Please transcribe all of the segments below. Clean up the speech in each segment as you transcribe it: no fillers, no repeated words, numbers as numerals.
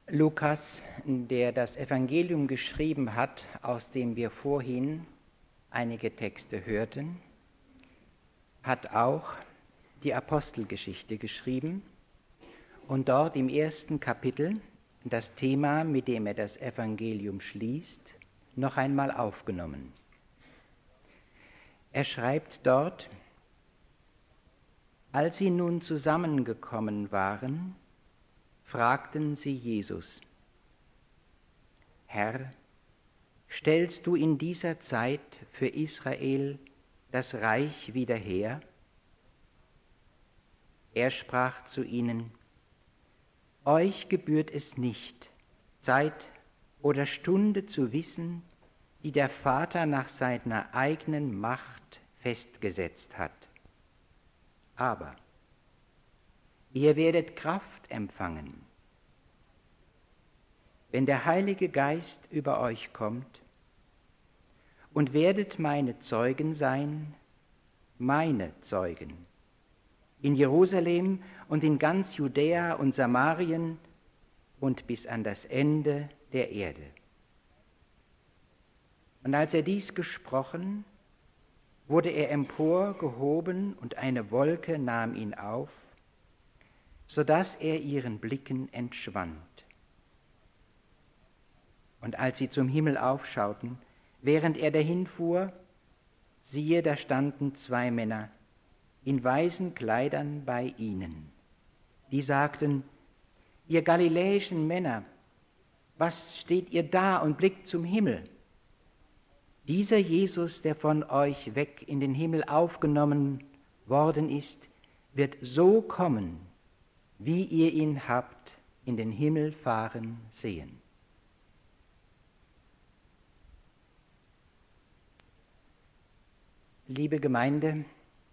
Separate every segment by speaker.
Speaker 1: Lukas, der das Evangelium geschrieben hat, aus dem wir vorhin einige Texte hörten, hat auch die Apostelgeschichte geschrieben und dort im ersten Kapitel das Thema, mit dem er das Evangelium schließt, noch einmal aufgenommen. Er schreibt dort: Als sie nun zusammengekommen waren, fragten sie Jesus: Herr, stellst du in dieser Zeit für Israel das Reich wieder her? Er sprach zu ihnen: Euch gebührt es nicht, Zeit oder Stunde zu wissen, die der Vater nach seiner eigenen Macht festgesetzt hat. Aber ihr werdet Kraft empfangen, wenn der Heilige Geist über euch kommt, und werdet meine Zeugen sein, meine Zeugen, in Jerusalem und in ganz Judäa und Samarien und bis an das Ende der Erde. Und als er dies gesprochen, wurde er emporgehoben und eine Wolke nahm ihn auf, so dass er ihren Blicken entschwand. Und als sie zum Himmel aufschauten, während er dahinfuhr, siehe, da standen 2 Männer in weißen Kleidern bei ihnen. Die sagten: Ihr galiläischen Männer, was steht ihr da und blickt zum Himmel? Dieser Jesus, der von euch weg in den Himmel aufgenommen worden ist, wird so kommen, wie ihr ihn habt in den Himmel fahren sehen. Liebe Gemeinde,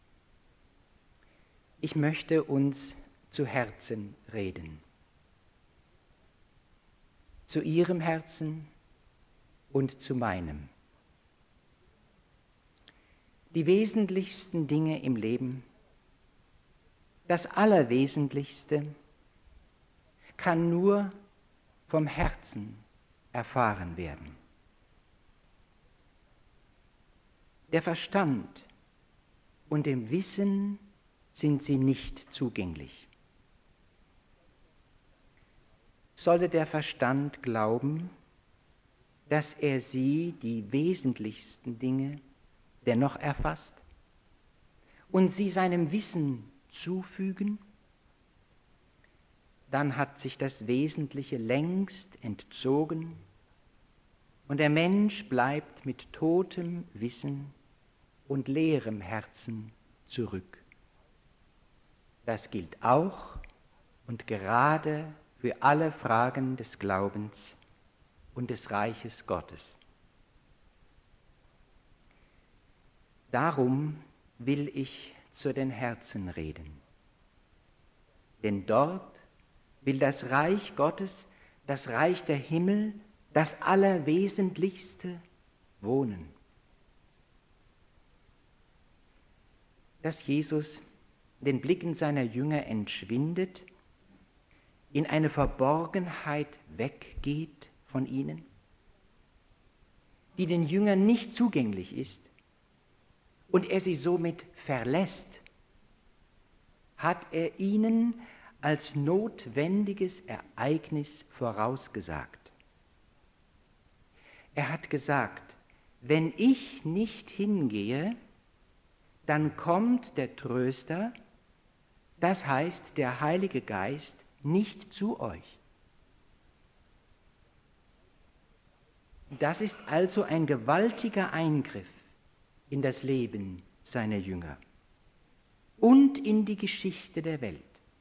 Speaker 1: ich möchte uns zu Herzen reden. Zu Ihrem Herzen und zu meinem. Die wesentlichsten Dinge im Leben, das Allerwesentlichste, kann nur vom Herzen erfahren werden. Der Verstand und dem Wissen sind sie nicht zugänglich. Sollte der Verstand glauben, dass er sie, die wesentlichsten Dinge, dennoch erfasst und sie seinem Wissen zufügen, dann hat sich das Wesentliche längst entzogen und der Mensch bleibt mit totem Wissen und leerem Herzen zurück. Das gilt auch und gerade für alle Fragen des Glaubens und des Reiches Gottes. Darum will ich zu den Herzen reden. Denn dort will das Reich Gottes, das Reich der Himmel, das Allerwesentlichste wohnen. Dass Jesus den Blicken seiner Jünger entschwindet, in eine Verborgenheit weggeht von ihnen, die den Jüngern nicht zugänglich ist, und er sie somit verlässt, hat er ihnen als notwendiges Ereignis vorausgesagt. Er hat gesagt: Wenn ich nicht hingehe, dann kommt der Tröster, das heißt der Heilige Geist, nicht zu euch. Das ist also ein gewaltiger Eingriff in das Leben seiner Jünger und in die Geschichte der Welt.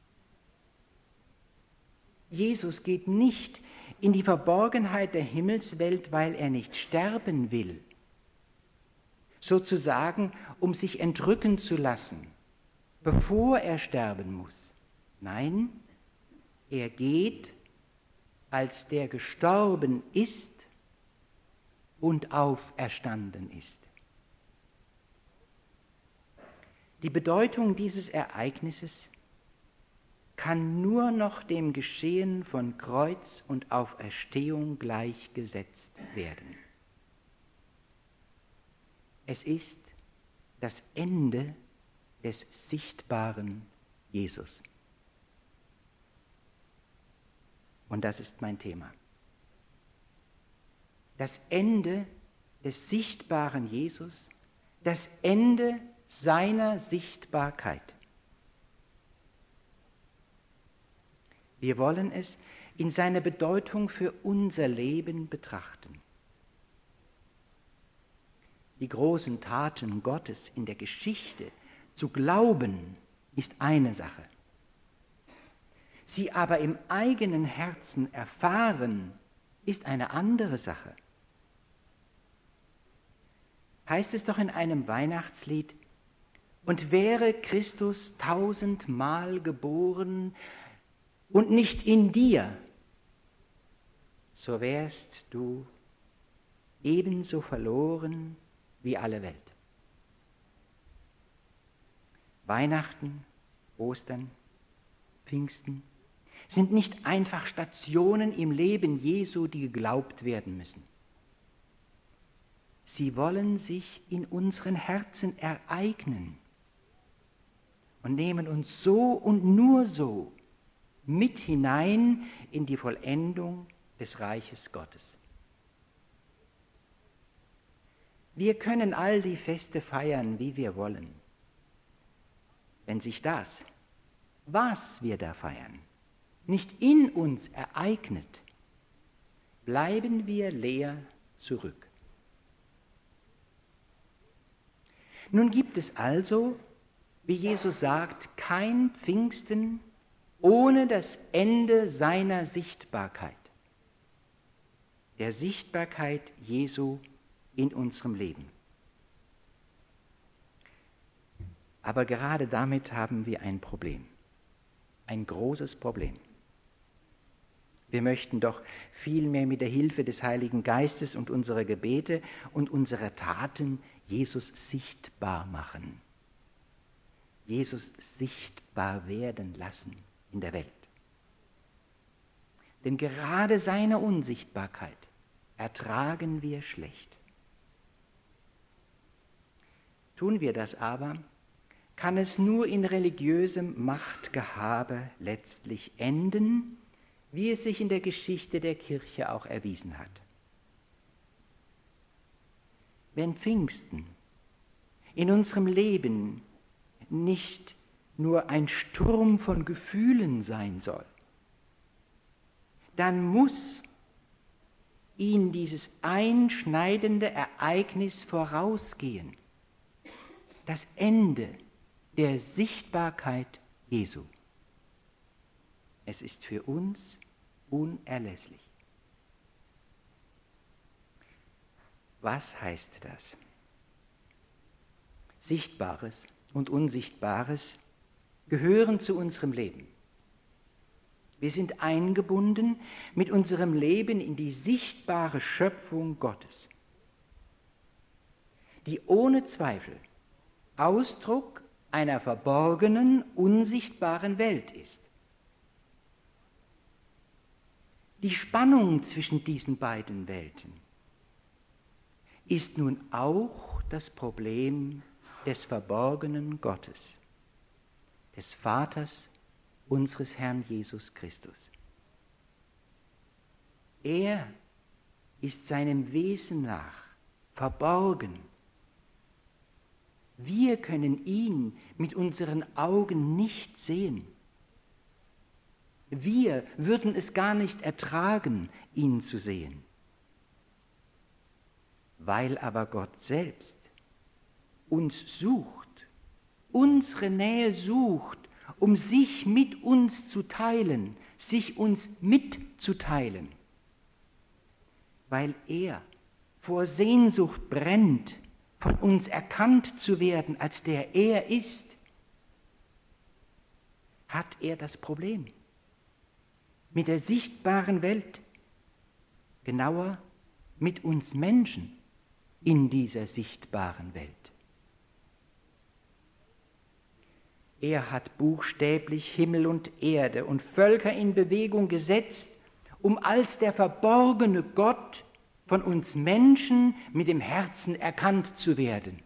Speaker 1: Jesus geht nicht in die Verborgenheit der Himmelswelt, weil er nicht sterben will, sozusagen um sich entrücken zu lassen, bevor er sterben muss. Nein, er geht, als der gestorben ist und auferstanden ist. Die Bedeutung dieses Ereignisses kann nur noch dem Geschehen von Kreuz und Auferstehung gleichgesetzt werden. Es ist das Ende des sichtbaren Jesus. Und das ist mein Thema. Das Ende des sichtbaren Jesus, das Ende seiner Sichtbarkeit. Wir wollen es in seiner Bedeutung für unser Leben betrachten. Die großen Taten Gottes in der Geschichte zu glauben, ist eine Sache. Sie aber im eigenen Herzen erfahren, ist eine andere Sache. Heißt es doch in einem Weihnachtslied, und wäre Christus 1000-mal geboren und nicht in dir, so wärst du ebenso verloren wie alle Welt. Weihnachten, Ostern, Pfingsten sind nicht einfach Stationen im Leben Jesu, die geglaubt werden müssen. Sie wollen sich in unseren Herzen ereignen und nehmen uns so und nur so mit hinein in die Vollendung des Reiches Gottes. Wir können all die Feste feiern, wie wir wollen. Wenn sich das, was wir da feiern, nicht in uns ereignet, bleiben wir leer zurück. Nun gibt es also, wie Jesus sagt, kein Pfingsten ohne das Ende seiner Sichtbarkeit, der Sichtbarkeit Jesu in unserem Leben. Aber gerade damit haben wir ein Problem, ein großes Problem. Wir möchten doch vielmehr mit der Hilfe des Heiligen Geistes und unserer Gebete und unserer Taten Jesus sichtbar machen, Jesus sichtbar werden lassen in der Welt. Denn gerade seine Unsichtbarkeit ertragen wir schlecht. Tun wir das aber, kann es nur in religiösem Machtgehabe letztlich enden, wie es sich in der Geschichte der Kirche auch erwiesen hat. Wenn Pfingsten in unserem Leben nicht nur ein Sturm von Gefühlen sein soll, dann muss ihn dieses einschneidende Ereignis vorausgehen, das Ende der Sichtbarkeit Jesu. Es ist für uns unerlässlich. Was heißt das? Sichtbares und Unsichtbares gehören zu unserem Leben. Wir sind eingebunden mit unserem Leben in die sichtbare Schöpfung Gottes, die ohne Zweifel Ausdruck einer verborgenen, unsichtbaren Welt ist. Die Spannung zwischen diesen beiden Welten ist nun auch das Problem des verborgenen Gottes, des Vaters unseres Herrn Jesus Christus. Er ist seinem Wesen nach verborgen. Wir können ihn mit unseren Augen nicht sehen. Wir würden es gar nicht ertragen, ihn zu sehen. Weil aber Gott selbst uns sucht, unsere Nähe sucht, um sich mit uns zu teilen, sich uns mitzuteilen. Weil er vor Sehnsucht brennt, von uns erkannt zu werden, als der er ist, hat er das Problem mit der sichtbaren Welt, genauer mit uns Menschen in dieser sichtbaren Welt. Er hat buchstäblich Himmel und Erde und Völker in Bewegung gesetzt, um als der verborgene Gott von uns Menschen mit dem Herzen erkannt zu werden.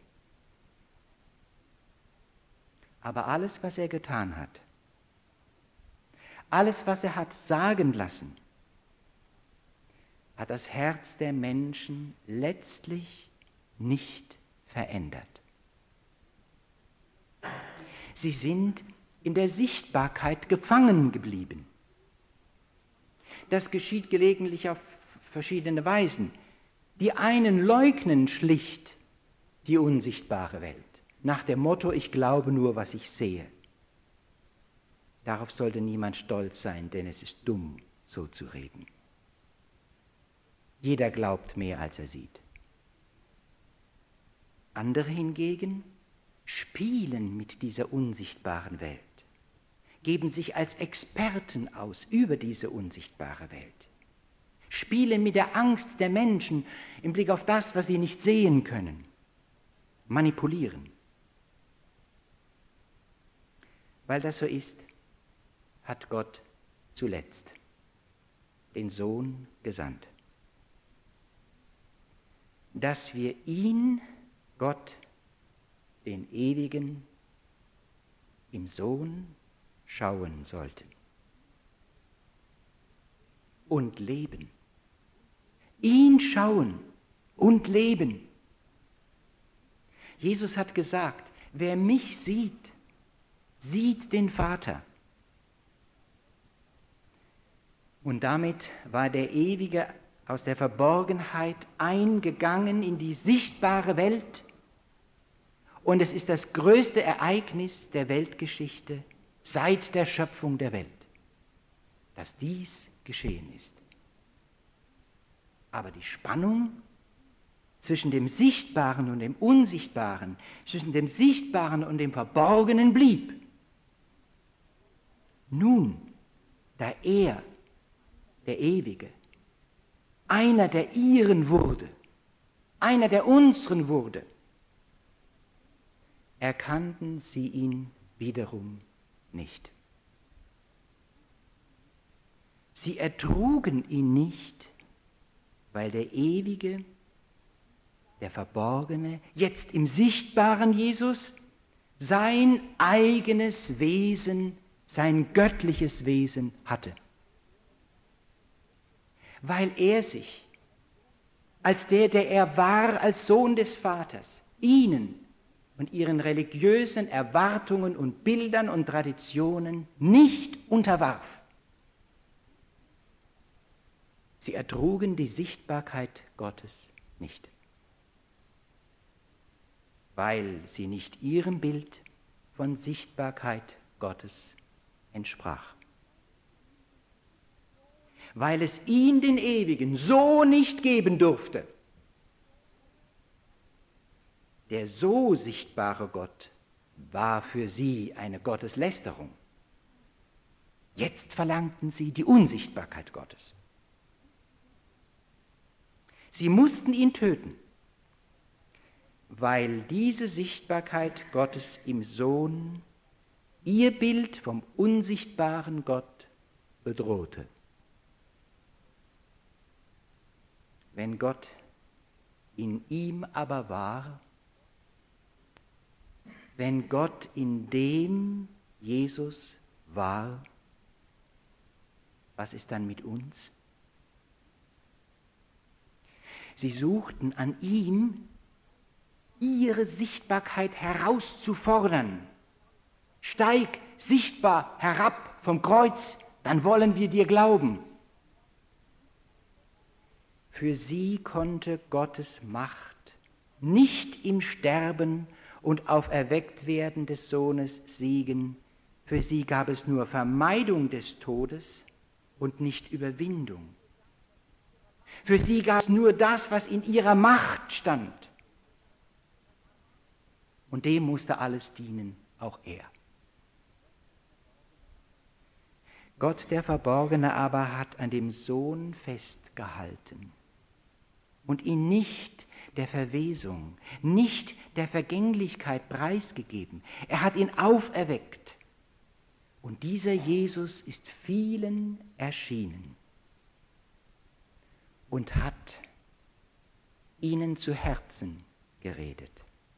Speaker 1: Aber alles, was er getan hat, alles, was er hat sagen lassen, hat das Herz der Menschen letztlich nicht verändert. Sie sind in der Sichtbarkeit gefangen geblieben. Das geschieht gelegentlich auf verschiedene Weisen. Die einen leugnen schlicht die unsichtbare Welt, nach dem Motto, ich glaube nur, was ich sehe. Darauf sollte niemand stolz sein, denn es ist dumm, so zu reden. Jeder glaubt mehr, als er sieht. Andere hingegen spielen mit dieser unsichtbaren Welt, geben sich als Experten aus über diese unsichtbare Welt, spielen mit der Angst der Menschen im Blick auf das, was sie nicht sehen können, manipulieren. Weil das so ist, hat Gott zuletzt den Sohn gesandt, dass wir ihn, Gott, den Ewigen, im Sohn schauen sollten und leben. Ihn schauen und leben. Jesus hat gesagt, wer mich sieht, sieht den Vater. Und damit war der Ewige aus der Verborgenheit eingegangen in die sichtbare Welt. Und es ist das größte Ereignis der Weltgeschichte seit der Schöpfung der Welt, dass dies geschehen ist. Aber die Spannung zwischen dem Sichtbaren und dem Unsichtbaren, zwischen dem Sichtbaren und dem Verborgenen blieb. Nun, da er, der Ewige, einer der ihren wurde, einer der unseren wurde, erkannten sie ihn wiederum nicht. Sie ertrugen ihn nicht, weil der Ewige, der Verborgene, jetzt im sichtbaren Jesus sein eigenes Wesen, sein göttliches Wesen hatte. Weil er sich, als der er war, als Sohn des Vaters, ihnen und ihren religiösen Erwartungen und Bildern und Traditionen nicht unterwarf. Sie ertrugen die Sichtbarkeit Gottes nicht, weil sie nicht ihrem Bild von Sichtbarkeit Gottes entsprach. Weil es ihn, den Ewigen, so nicht geben durfte. Der so sichtbare Gott war für sie eine Gotteslästerung. Jetzt verlangten sie die Unsichtbarkeit Gottes. Sie mussten ihn töten, weil diese Sichtbarkeit Gottes im Sohn ihr Bild vom unsichtbaren Gott bedrohte. Wenn Gott in ihm aber war, wenn Gott in dem Jesus war, was ist dann mit uns? Sie suchten an ihm, ihre Sichtbarkeit herauszufordern. Steig sichtbar herab vom Kreuz, dann wollen wir dir glauben. Für sie konnte Gottes Macht nicht im Sterben und Auferwecktwerden des Sohnes siegen. Für sie gab es nur Vermeidung des Todes und nicht Überwindung. Für sie gab es nur das, was in ihrer Macht stand. Und dem musste alles dienen, auch er. Gott, der Verborgene, aber hat an dem Sohn festgehalten und ihn nicht der Verwesung, nicht der Vergänglichkeit preisgegeben. Er hat ihn auferweckt. Und dieser Jesus ist vielen erschienen und hat ihnen zu Herzen geredet,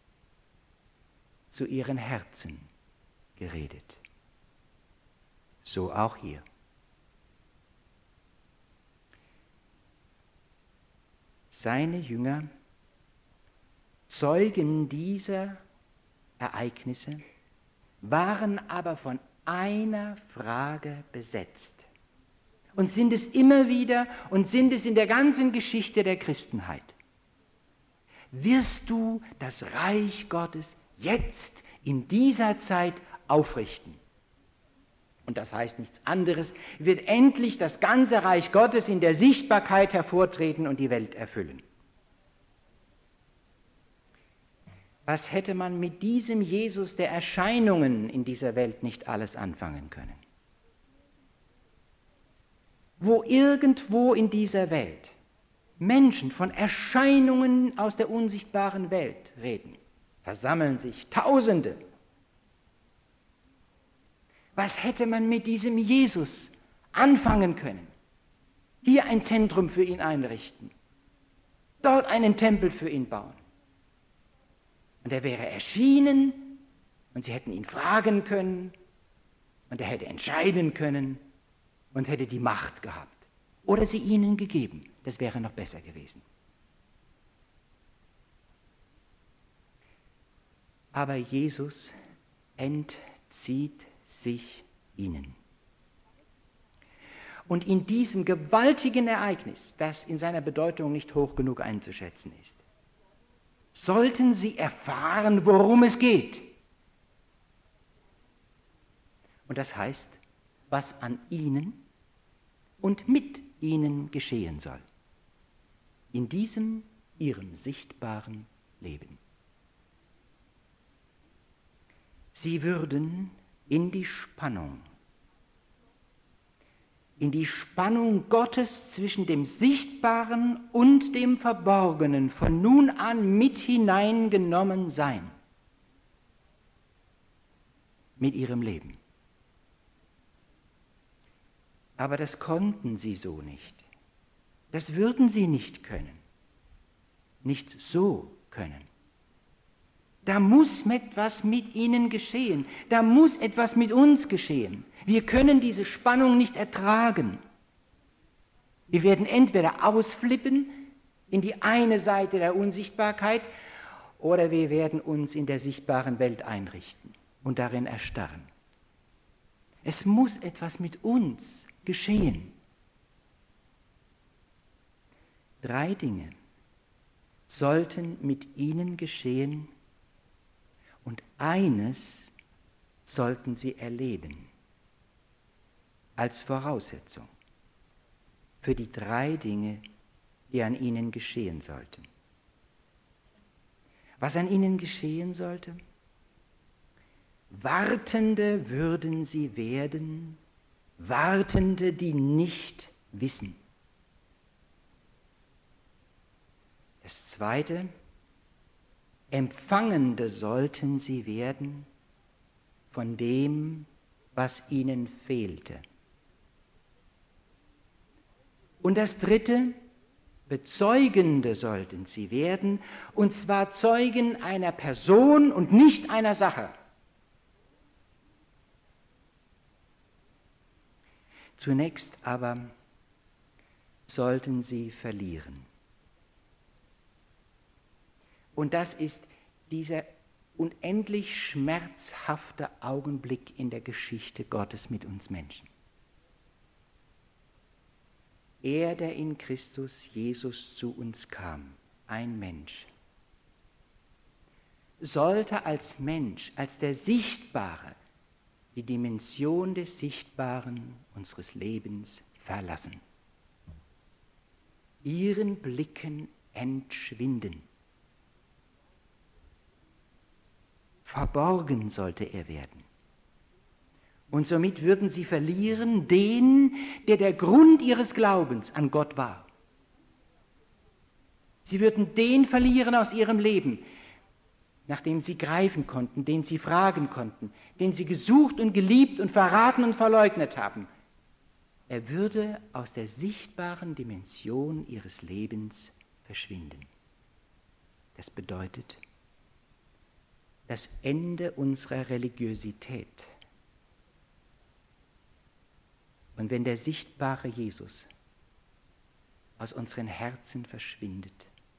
Speaker 1: zu ihren Herzen geredet. So auch hier. Seine Jünger, Zeugen dieser Ereignisse, waren aber von einer Frage besetzt und sind es immer wieder und sind es in der ganzen Geschichte der Christenheit. Wirst du das Reich Gottes jetzt in dieser Zeit aufrichten? Und das heißt nichts anderes, wird endlich das ganze Reich Gottes in der Sichtbarkeit hervortreten und die Welt erfüllen. Was hätte man mit diesem Jesus der Erscheinungen in dieser Welt nicht alles anfangen können? Wo irgendwo in dieser Welt Menschen von Erscheinungen aus der unsichtbaren Welt reden, versammeln sich Tausende. Was hätte man mit diesem Jesus anfangen können? Hier ein Zentrum für ihn einrichten, dort einen Tempel für ihn bauen. Und er wäre erschienen und sie hätten ihn fragen können und er hätte entscheiden können und hätte die Macht gehabt. Oder sie ihnen gegeben. Das wäre noch besser gewesen. Aber Jesus entzieht sich ihnen. Und in diesem gewaltigen Ereignis, das in seiner Bedeutung nicht hoch genug einzuschätzen ist, sollten sie erfahren, worum es geht. Und das heißt, was an ihnen und mit ihnen geschehen soll. In diesem ihrem sichtbaren Leben. Sie würden in die Spannung Gottes zwischen dem Sichtbaren und dem Verborgenen von nun an mit hineingenommen sein. Mit ihrem Leben. Aber das konnten sie so nicht. Das würden sie nicht können. Nicht so können. Da muss etwas mit ihnen geschehen. Da muss etwas mit uns geschehen. Wir können diese Spannung nicht ertragen. Wir werden entweder ausflippen in die eine Seite der Unsichtbarkeit oder wir werden uns in der sichtbaren Welt einrichten und darin erstarren. Es muss etwas mit uns geschehen. 3 Dinge sollten mit ihnen geschehen und eines sollten sie erleben als Voraussetzung für die 3 Dinge, die an ihnen geschehen sollten. Was an ihnen geschehen sollte? Wartende würden sie werden, Wartende, die nicht wissen. Das Zweite, Empfangende sollten sie werden von dem, was ihnen fehlte. Und das Dritte, Bezeugende sollten sie werden, und zwar Zeugen einer Person und nicht einer Sache. Zunächst aber sollten sie verlieren. Und das ist dieser unendlich schmerzhafte Augenblick in der Geschichte Gottes mit uns Menschen. Er, der in Christus Jesus zu uns kam, ein Mensch, sollte als Mensch, als der Sichtbare, die Dimension des Sichtbaren unseres Lebens verlassen, ihren Blicken entschwinden. Verborgen sollte er werden. Und somit würden sie verlieren den, der der Grund ihres Glaubens an Gott war. Sie würden den verlieren aus ihrem Leben, nach dem sie greifen konnten, den sie fragen konnten, den sie gesucht und geliebt und verraten und verleugnet haben. Er würde aus der sichtbaren Dimension ihres Lebens verschwinden. Das bedeutet das Ende unserer Religiosität. Und wenn der sichtbare Jesus aus unseren Herzen verschwindet,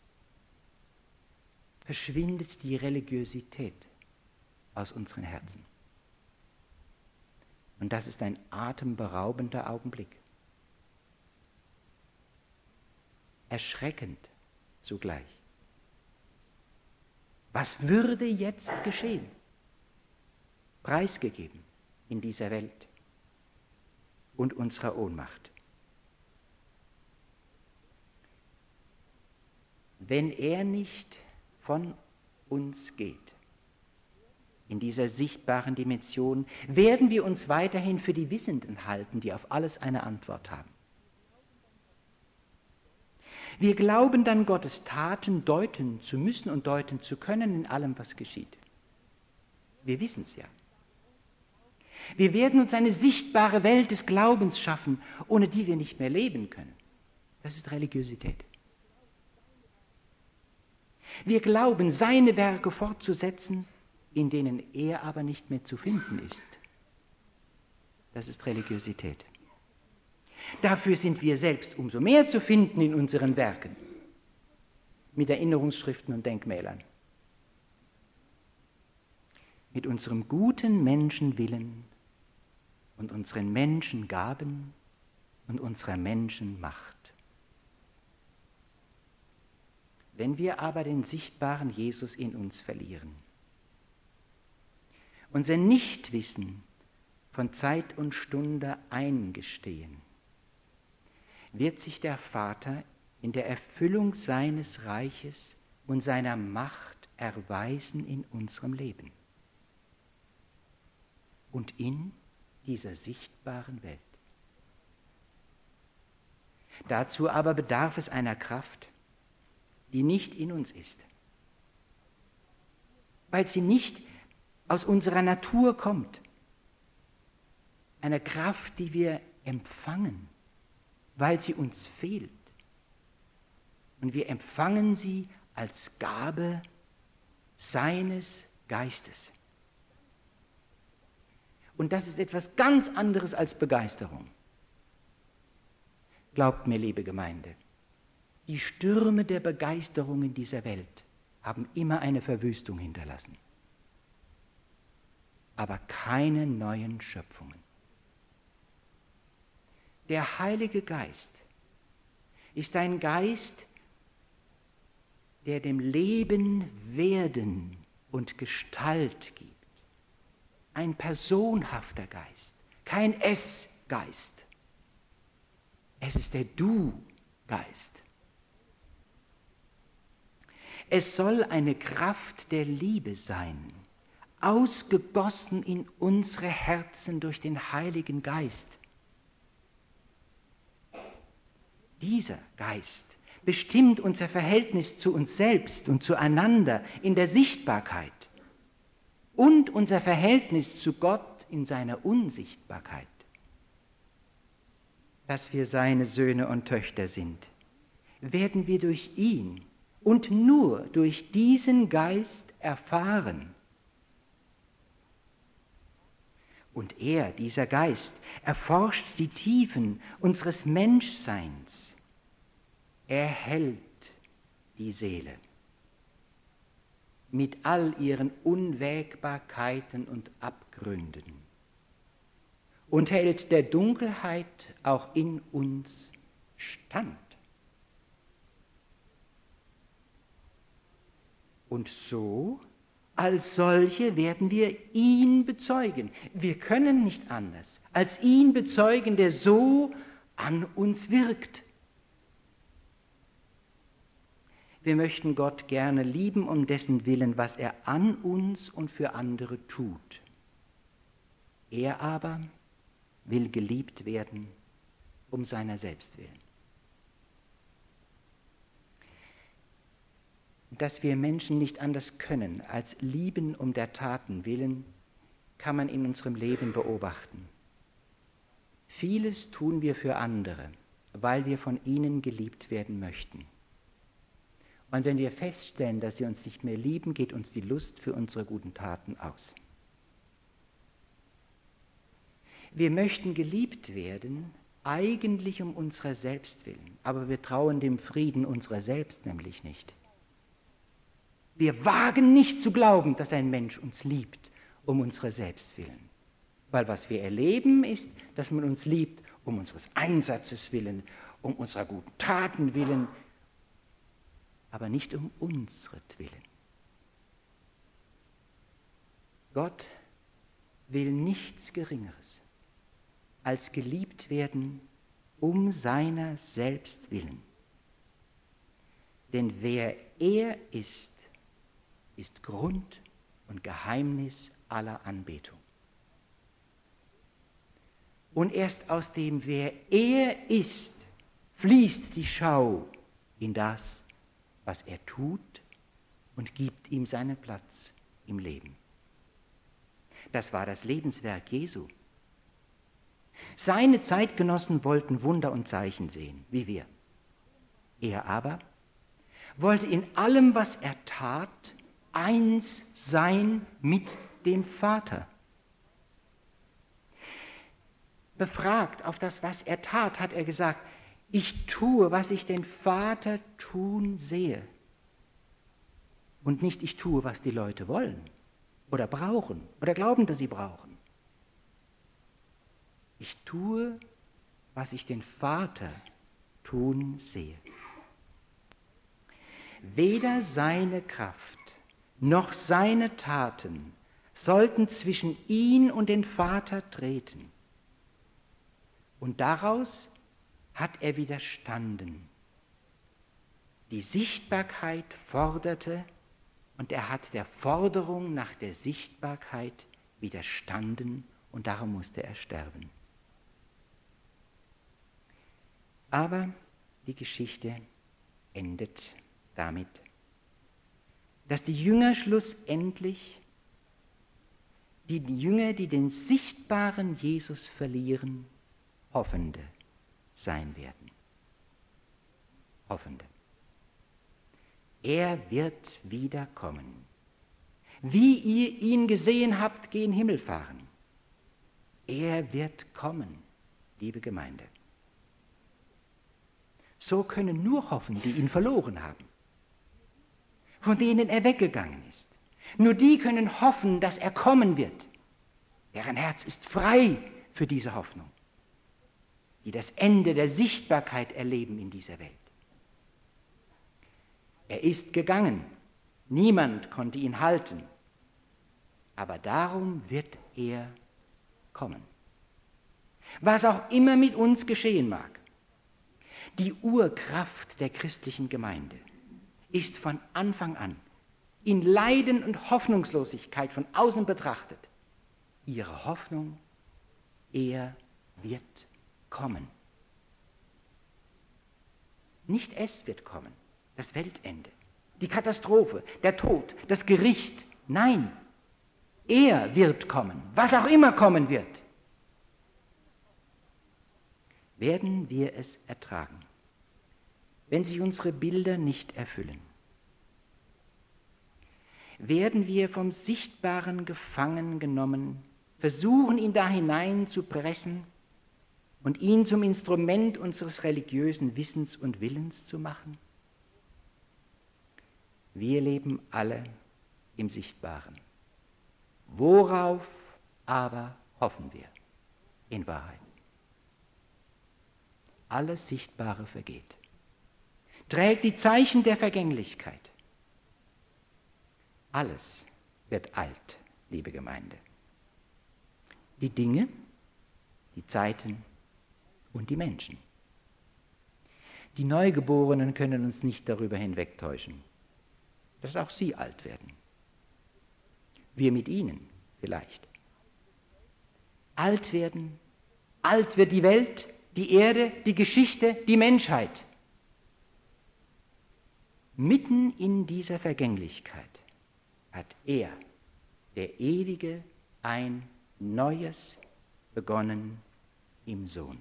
Speaker 1: verschwindet die Religiosität aus unseren Herzen. Und das ist ein atemberaubender Augenblick. Erschreckend zugleich. Was würde jetzt geschehen? Preisgegeben in dieser Welt und unserer Ohnmacht. Wenn er nicht von uns geht, in dieser sichtbaren Dimension, werden wir uns weiterhin für die Wissenden halten, die auf alles eine Antwort haben. Wir glauben dann, Gottes Taten deuten zu müssen und deuten zu können in allem, was geschieht. Wir wissen es ja. Wir werden uns eine sichtbare Welt des Glaubens schaffen, ohne die wir nicht mehr leben können. Das ist Religiosität. Wir glauben, seine Werke fortzusetzen, in denen er aber nicht mehr zu finden ist. Das ist Religiosität. Dafür sind wir selbst umso mehr zu finden in unseren Werken, mit Erinnerungsschriften und Denkmälern, mit unserem guten Menschenwillen und unseren Menschengaben und unserer Menschenmacht. Wenn wir aber den sichtbaren Jesus in uns verlieren, unser Nichtwissen von Zeit und Stunde eingestehen, wird sich der Vater in der Erfüllung seines Reiches und seiner Macht erweisen in unserem Leben und in dieser sichtbaren Welt. Dazu aber bedarf es einer Kraft, die nicht in uns ist, weil sie nicht aus unserer Natur kommt. Eine Kraft, die wir empfangen, weil sie uns fehlt. Und wir empfangen sie als Gabe seines Geistes. Und das ist etwas ganz anderes als Begeisterung. Glaubt mir, liebe Gemeinde, die Stürme der Begeisterung in dieser Welt haben immer eine Verwüstung hinterlassen, aber keine neuen Schöpfungen. Der Heilige Geist ist ein Geist, der dem Leben Werden und Gestalt gibt. Ein personhafter Geist, kein Es-Geist. Es ist der Du-Geist. Es soll eine Kraft der Liebe sein, ausgegossen in unsere Herzen durch den Heiligen Geist. Dieser Geist bestimmt unser Verhältnis zu uns selbst und zueinander in der Sichtbarkeit und unser Verhältnis zu Gott in seiner Unsichtbarkeit. Dass wir seine Söhne und Töchter sind, werden wir durch ihn und nur durch diesen Geist erfahren. Und er, dieser Geist, erforscht die Tiefen unseres Menschseins. Er hält die Seele mit all ihren Unwägbarkeiten und Abgründen und hält der Dunkelheit auch in uns stand. Und so, als solche, werden wir ihn bezeugen. Wir können nicht anders, als ihn bezeugen, der so an uns wirkt. Wir möchten Gott gerne lieben um dessen Willen, was er an uns und für andere tut. Er aber will geliebt werden um seiner selbst willen. dass wir Menschen nicht anders können als lieben um der Taten willen, kann man in unserem Leben beobachten. Vieles tun wir für andere, weil wir von ihnen geliebt werden möchten. Und wenn wir feststellen, dass sie uns nicht mehr lieben, geht uns die Lust für unsere guten Taten aus. Wir möchten geliebt werden, eigentlich um unserer selbst willen, aber wir trauen dem Frieden unserer selbst nämlich nicht. Wir wagen nicht zu glauben, dass ein Mensch uns liebt, um unserer selbst willen. Weil was wir erleben ist, dass man uns liebt, um unseres Einsatzes willen, um unserer guten Taten willen, aber nicht um unsretwillen. Gott will nichts Geringeres als geliebt werden um seiner selbst willen. Denn wer er ist, ist Grund und Geheimnis aller Anbetung. Und erst aus dem, wer er ist, fließt die Schau in das, was er tut und gibt ihm seinen Platz im Leben. Das war das Lebenswerk Jesu. Seine Zeitgenossen wollten Wunder und Zeichen sehen, wie wir. Er aber wollte in allem, was er tat, eins sein mit dem Vater. Befragt auf das, was er tat, hat er gesagt, ich tue, was ich den Vater tun sehe. Und nicht ich tue, was die Leute wollen oder brauchen oder glauben, dass sie brauchen. Ich tue, was ich den Vater tun sehe. Weder seine Kraft noch seine Taten sollten zwischen ihn und den Vater treten. Und daraus hat er widerstanden. Die Sichtbarkeit forderte und er hat der Forderung nach der Sichtbarkeit widerstanden und darum musste er sterben. Aber die Geschichte endet damit, dass die Jünger schlussendlich, die Jünger, die den sichtbaren Jesus verlieren, Hoffende sein werden. Hoffende. Er wird wiederkommen. Wie ihr ihn gesehen habt, gen Himmel fahren. Er wird kommen, liebe Gemeinde. So können nur hoffen, die ihn verloren haben, von denen er weggegangen ist. Nur die können hoffen, dass er kommen wird. Deren Herz ist frei für diese Hoffnung, die das Ende der Sichtbarkeit erleben in dieser Welt. Er ist gegangen, niemand konnte ihn halten, aber darum wird er kommen. Was auch immer mit uns geschehen mag, die Urkraft der christlichen Gemeinde ist von Anfang an in Leiden und Hoffnungslosigkeit von außen betrachtet ihre Hoffnung, er wird kommen. Nicht es wird kommen, das Weltende, die Katastrophe, der Tod, das Gericht. Nein, er wird kommen, was auch immer kommen wird. Werden wir es ertragen, wenn sich unsere Bilder nicht erfüllen? Werden wir vom Sichtbaren gefangen genommen, versuchen, ihn da hinein zu pressen und ihn zum Instrument unseres religiösen Wissens und Willens zu machen? Wir leben alle im Sichtbaren. Worauf aber hoffen wir in Wahrheit? Alles Sichtbare vergeht, trägt die Zeichen der Vergänglichkeit. Alles wird alt, liebe Gemeinde. Die Dinge, die Zeiten und die Menschen. Die Neugeborenen können uns nicht darüber hinwegtäuschen, dass auch sie alt werden. Wir mit ihnen vielleicht. Alt wird die Welt, die Erde, die Geschichte, die Menschheit. Mitten in dieser Vergänglichkeit hat er, der Ewige, ein Neues begonnen im Sohn.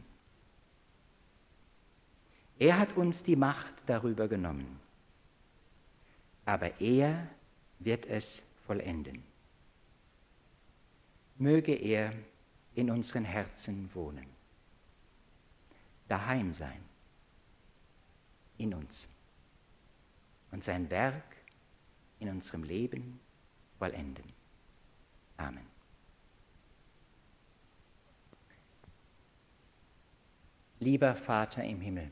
Speaker 1: Er hat uns die Macht darüber genommen, aber er wird es vollenden. Möge er in unseren Herzen wohnen, daheim sein, in uns und sein Werk in unserem Leben vollenden. Amen. Lieber Vater im Himmel,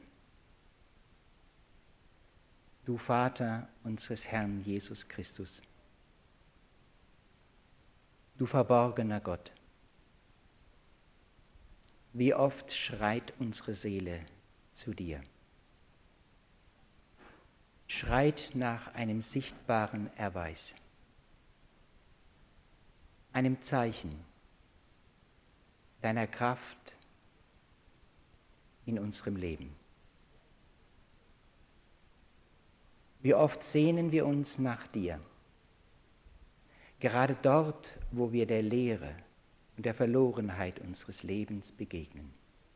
Speaker 1: du Vater unseres Herrn Jesus Christus, du verborgener Gott, wie oft schreit unsere Seele zu dir, schreit nach einem sichtbaren Erweis, einem Zeichen deiner Kraft in unserem Leben. Wie oft sehnen wir uns nach dir, gerade dort, wo wir der Leere und der Verlorenheit unseres Lebens begegnen.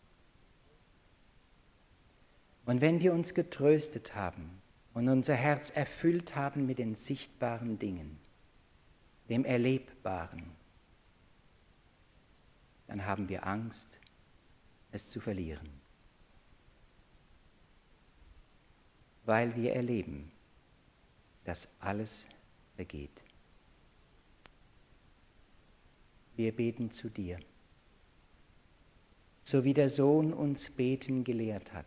Speaker 1: Und wenn wir uns getröstet haben und unser Herz erfüllt haben mit den sichtbaren Dingen, dem Erlebbaren, dann haben wir Angst, es zu verlieren. Weil wir erleben, dass alles vergeht. Wir beten zu dir, so wie der Sohn uns beten gelehrt hat.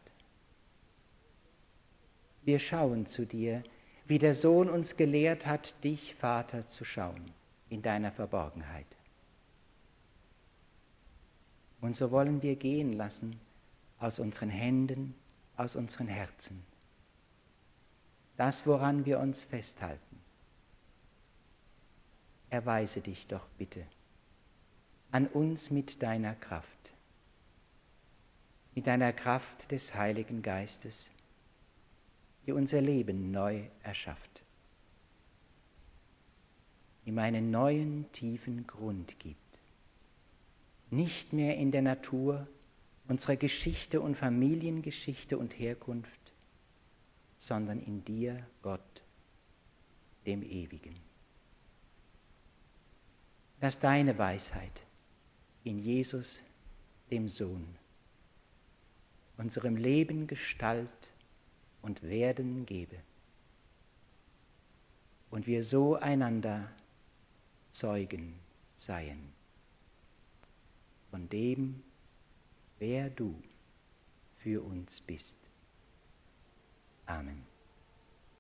Speaker 1: Wir schauen zu dir, wie der Sohn uns gelehrt hat, dich, Vater, zu schauen in deiner Verborgenheit. Und so wollen wir gehen lassen aus unseren Händen, aus unseren Herzen. Das, woran wir uns festhalten. Erweise dich doch bitte an uns mit deiner Kraft des Heiligen Geistes, die unser Leben neu erschafft, ihm einen neuen, tiefen Grund gibt, nicht mehr in der Natur, unserer Geschichte und Familiengeschichte und Herkunft, sondern in dir, Gott, dem Ewigen. Dass deine Weisheit in Jesus, dem Sohn, unserem Leben Gestalt und Werden gebe und wir so einander Zeugen seien von dem, wer du für uns bist. Amen.